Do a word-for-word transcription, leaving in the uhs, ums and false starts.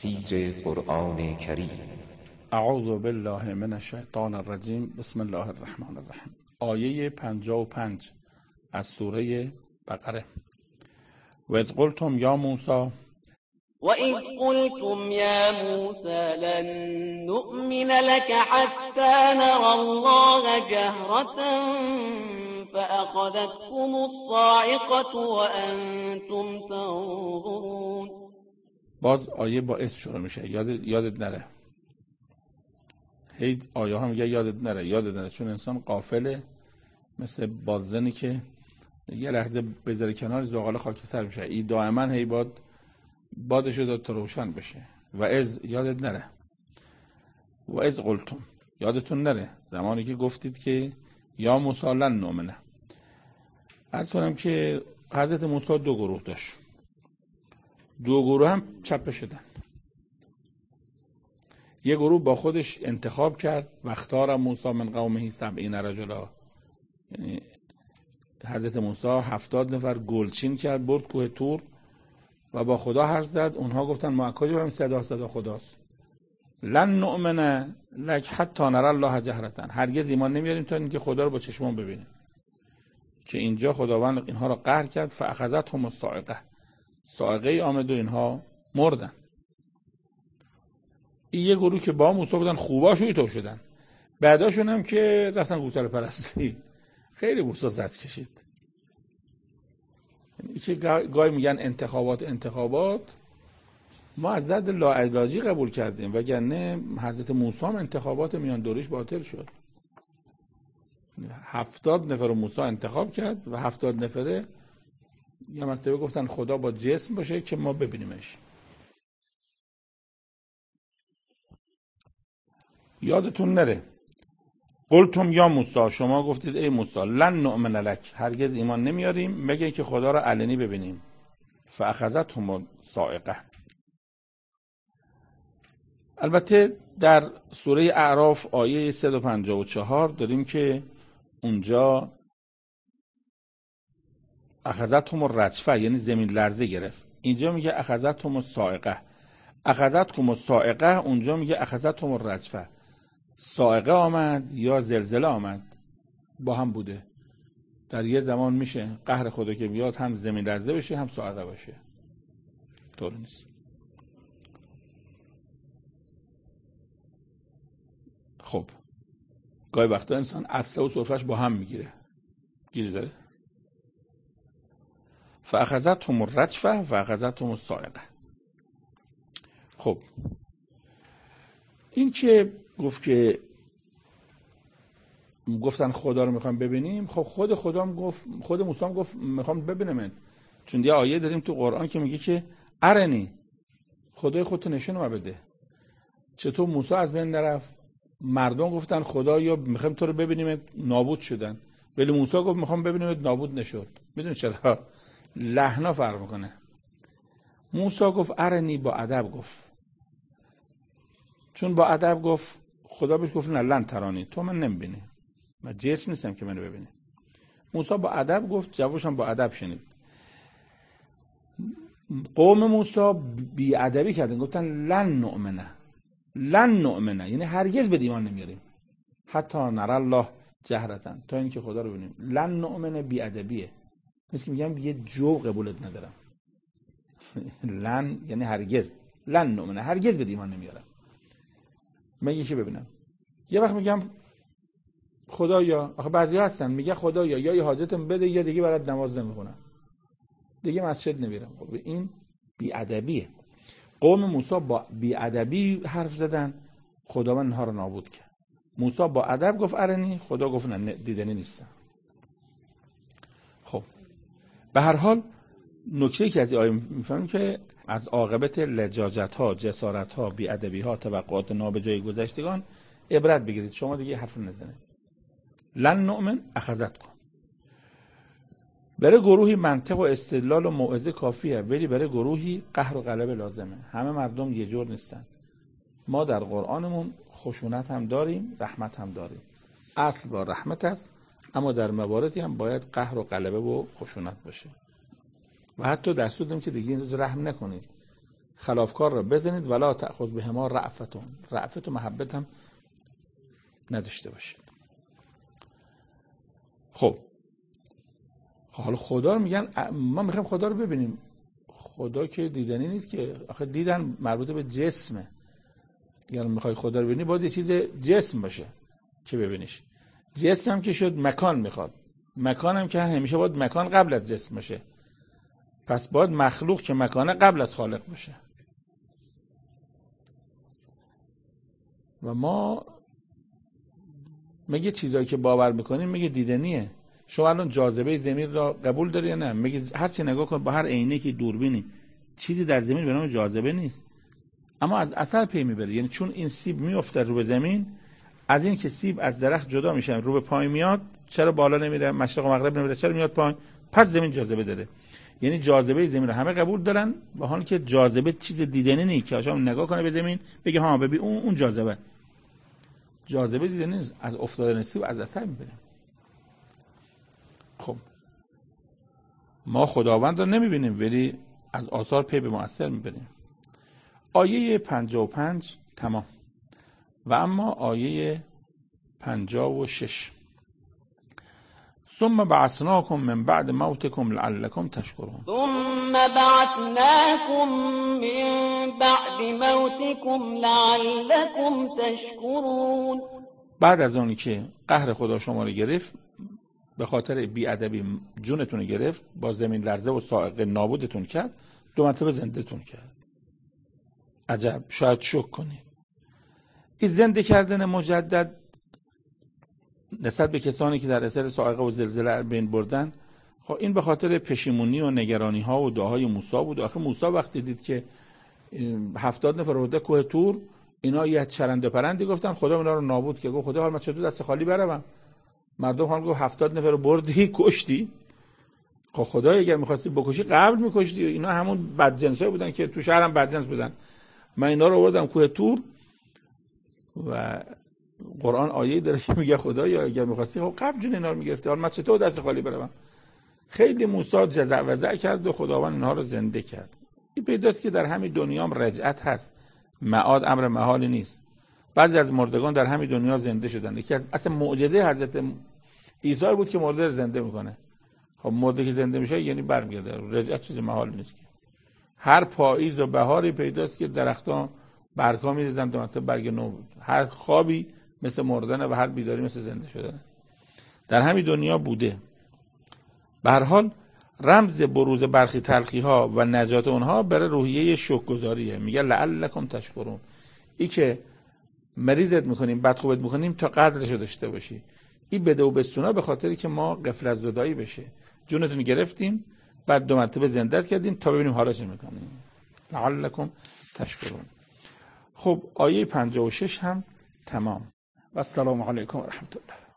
تفسیر قرآن کریم. اعوذ بالله من الشیطان الرجیم. بسم الله الرحمن الرحیم. آیه پنجاه و پنج از سوره بقره. و اذ قلتم یا موسی وَإِذْ قُلْتُمْ يَا مُوسَى لَن نُّؤْمِنَ لَكَ حَتَّى نَرَى اللَّهَ جَهْرَةً فَأَخَذَتْكُمُ الصَّاعِقَةُ وَأَنتُمْ تَنظُرُونَ. باز آیه با اسم شروع میشه. یادت یادت نره. هی آیه ها میگه یادت نره یادت نره چون انسان غافله، مثل بادزنی که یه لحظه بذاره کنار زغال خاکستر میشه. این دائما هی باد بادشو داد تا روشن بشه. و از یادت نره. و از قلتم یادتون نره زمانی که گفتید که یا موسی لن نؤمنه. عرض کنم که حضرت موسی دو گروه داشت. دو گروه هم چپه شدن. یه گروه با خودش انتخاب کرد و اختار موسی من قومه سبعین رجلا، یعنی حضرت موسی هفتاد نفر گلچین کرد برد کوه طور و با خدا حرف زد. اونها گفتن ما کجا بریم، صدا صدا خداست. لن نؤمن لک حتی نری الله جهرة، هرگز ایمان نمیاریم تا اینکه خدا رو با چشمون ببینیم. که اینجا خداوند اینها را قهر کرد. فاخذتهم الصاعقه، صاعقه آمد و اینها مردن. این یه گروه که با موسی بودن خوباشو تو شدن، بعداشون هم که رفتن گوساله پرستی. خیلی موسی زد کشید. یعنی که گاهی میگن انتخابات انتخابات ما از ضد لاعلاجی قبول کردیم، وگرنه حضرت موسی هم انتخابات میان دوریش باطل شد. هفتاد نفر رو موسی انتخاب کرد و هفتاد نفره یه مرتبه گفتن خدا با جسم باشه که ما ببینیمش. یادتون نره قلتم یا موسی، شما گفتید ای موسی لن نؤمن لک، هرگز ایمان نمیاریم مگه که خدا را علنی ببینیم. فاخذتهم الصاعقه. البته در سوره اعراف آیه صد و پنجاه و چهار داریم که اونجا اخذتهم الرجفه، یعنی زمین لرزه گرفت. اینجا میگه اخذتهم الصاعقه. اخذتهم الصاعقه اونجا میگه اخذتهم الرجفه. صاعقه آمد یا زلزله آمد، با هم بوده. در یه زمان میشه قهر خدا که بیاد هم زمین لرزه بشه هم صاعقه باشه. طور نیست. خب گاهی وقتا انسان عصا و سرفش با هم میگیره. گیری داره. فاخذتهم الرجفه فاخذتهم الصاعقه. خب این که گفت که گفتن خدا رو میخوام ببینیم، خب خود خدا هم گفت، خود موسی هم گفت میخوام ببینم. چون یه آیه داریم تو قرآن که میگه که ارنی، خدای خودتو نشون ما بده. چطور موسی از بین نرفت؟ مردم گفتن خدا یا میخوام تو رو ببینیم، نابود شدن. ولی موسی گفت میخوام ببینیم، نابود نشد. میدونی چرا؟ لحنا فرق میکنه. موسی گفت ارنی، با ادب گفت. چون با ادب گفت خدا بهش گفت نه لن ترانی، تو من نمیبینی، من جسم نیستم که منو ببینی. موسی با ادب گفت، جوابش هم با ادب شنید. قوم موسی بی ادبی کردن، گفتن لن نؤمنه لن نؤمنه، یعنی هرگز به ایمان نمیاریم. حتی نری الله جهرة، تا اینکه خدا رو ببینیم. لن نؤمنه بی ادبیه، مثل که میگم یه جو قبولت ندارم. لن یعنی هرگز، لن نؤمنه هرگز به ایمان نمیارم مگه که ببینم. یه وقت میگم خدایا، آخه بعضیا هستن میگه خدایا یا یه حاجتم بده یا دیگه برات نماز نمیخونم، دیگه مسجد نمیرم. خب این بی ادبیه. قوم موسی با بی ادبی حرف زدن، خداوند اینها رو نابود کرد. موسی با ادب گفت ارنی، خدا گفت نه دیدنی نیستم. خب به هر حال نکته که از این آیه میفهمیم که از عاقبت لجاجت ها، جسارت ها، بی ادبی ها، توقعات نابجای گذشتگان عبرت بگیرید. شما دیگه حرف نزنید. لن نؤمن اخذتکم. برای گروهی منطق و استدلال و موعظه کافیه، ولی برای گروهی قهر و غلبه لازمه. همه مردم یه جور نیستن. ما در قرآنمون خشونت هم داریم، رحمت هم داریم. اصل با رحمت است، اما در مواردی هم باید قهر و غلبه و خشونت باشه. و حتی دستور دادیم که دیگه این روز رحم نکنید. خلافکار را بزنید ولا تأخذ بهما رأفتون، رأفت و محبت هم نداشته باشید. خب حالا خدا رو میگن، ما میخوایم خدا رو ببینیم. خدا که دیدنی نیست که، آخه دیدن مربوط به جسمه. اگر میخوای خدا رو ببینی باید یه چیز جسم باشه که ببینیش. جسم هم که شد مکان میخواد، مکان هم که همیشه باید مکان قبل از جسم باشه. پس باید مخلوق که مکانه قبل از خالق باشه. و ما میگه چیزایی که باور میکنیم میگه دیدنیه. شما الان جاذبه زمین را قبول داری یا نه؟ میگه هر چی نگاه کن با هر عینکی دوربینی چیزی در زمین به نام جاذبه نیست، اما از اثر پی میبره. یعنی چون این سیب میفته رو به زمین، از این که سیب از درخت جدا میشه رو به پایین میاد، چرا بالا نمیره، مشرق و مغرب نمیره، چرا میاد پایین؟ پس زمین جاذبه داره. یعنی جاذبه زمین رو همه قبول دارن، با حالی که جاذبه چیز دیدنی نیست که آشام نگاه کنه به زمین بگه ها ببین اون اون جاذبه. جاذبه دیدنی نیست، از افتادن سیب از اثر میبره. خب ما خداوند رو نمیبینیم ولی از آثار پی به مؤثر میبریم. آیه پنجاه و پنج تمام. و اما آیه پنجاه و شش ثم بعثناکم من بعد موتکم لعلکم تشکرون. ثم بعثناكم من بعد موتكم لعلكم تشكرون. بعد از اونی که قهر خدا شما رو گرفت، به خاطر بی‌ادبی جونتون رو گرفت، با زمین لرزه و صاعقه نابودتون کرد، دو مرتبه زنده‌تون کرد. عجب، شاید شک کنید. این زنده کردن مجدد نسبت به کسانی که در اثر صاعقه و زلزله بین بردن، خب این به خاطر پشیمونی و نگرانی ها و دعاهای موسی بود. آخه موسی وقتی دید که هفتاد نفر ورده کوه طور، اینا یه چرند و پرندی گفتن، خدا اونا رو نابود کرد. گفت خدا حال من چطور دست خالی برم؟ مردم هم گفت هفتاد نفر رو بردی کشتی. خب خدا اگر می‌خواستی بکشی قبل می‌کشتی. اینا همون بدجنسای بودن که تو شهرم بدجنس بودن. من اینا رو آوردم کوه طور و قرآن آیه داره که میگه خدایا اگر می‌خواستی خب قبل جون اینا رو می‌گرفتی، حال من چطور دست خالی برم؟ خیلی موسی جزع وزع کرد و خداوند اینها رو زنده کرد. این پیداست که در همین دنیا هم رجعت هست. معاد امر محالی نیست. بعضی از مردگان در همین دنیا زنده شدن. یکی از اصلا معجزه حضرت عیسی بود که مرده رو زنده میکنه. خب مرده که زنده میشه یعنی برمیگرده. رجعت چیز محالی نیست. هر پاییز و بهاری پیداست که درختان برگا میریزن، دو مرتبه برگ نو. هر خوابی مثل مردن و هر بیداری مثل زنده شدن. در همین دنیا بوده. به هر حال رمز بروز برخی تلخی ها و نجات اونها برای روحیه شکرگزاریه. میگه لعلکم تشکرون. این که مریضت میکنیم، بد خوبت میکنیم تا قدرشو داشته باشی. این بده و بستونا به خاطری که ما غفلت از زدایی بشه. جونتون گرفتیم، بعد دو مرتبه زندت کردیم تا ببینیم حالا چه میکنیم. لعلکم تشکرون. خب آیه پنجاه و شش هم تمام. و السلام علیکم و رحمت الله.